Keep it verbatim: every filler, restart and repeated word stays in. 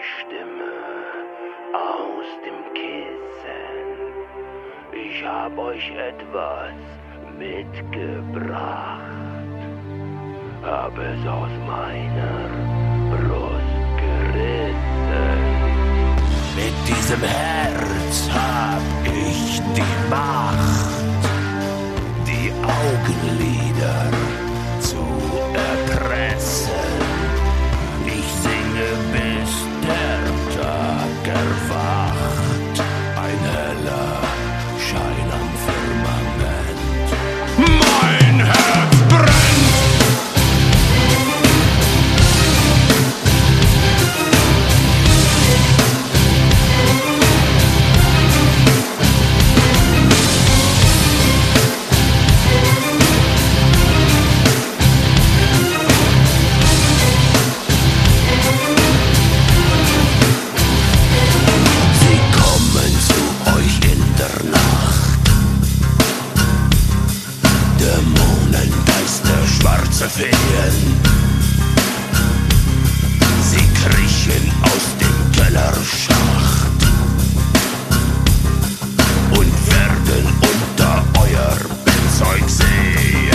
Stimme aus dem Kissen. Ich hab euch etwas mitgebracht, hab es aus meiner Brust gerissen. Mit diesem Herz hab ich die Macht, die Augenlider zu erpressen. Ich singe, bis der Tag erwacht, ein heller Schein am Firmament. Mein Herz brennt! Feen. Sie kriechen aus dem Kellerschacht und werden unter euer Bettzeug sehen.